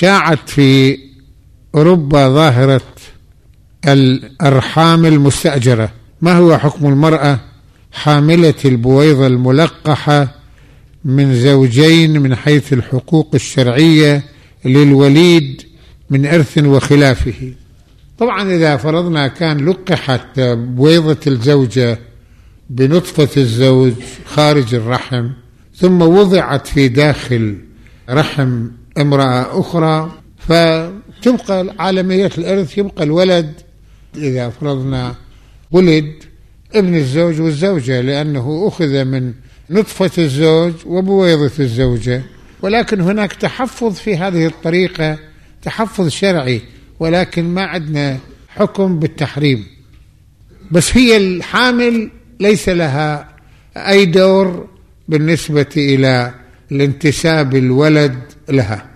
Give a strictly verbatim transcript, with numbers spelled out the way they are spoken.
شاعت في أوروبا ظاهرة الأرحام المستأجرة. ما هو حكم المرأة حاملة البويضة الملقحة من زوجين من حيث الحقوق الشرعية للوليد من إرث وخلافه؟ طبعا إذا فرضنا كان لقحت بويضة الزوجة بنطفة الزوج خارج الرحم ثم وضعت في داخل رحم امرأة أخرى، فتبقى عالمية الإرث، يبقى الولد إذا فرضنا ولد ابن الزوج والزوجة، لأنه أخذ من نطفة الزوج وبويضة الزوجة. ولكن هناك تحفظ في هذه الطريقة، تحفظ شرعي، ولكن ما عندنا حكم بالتحريم. بس هي الحامل ليس لها أي دور بالنسبة إلى الانتساب الولد لها.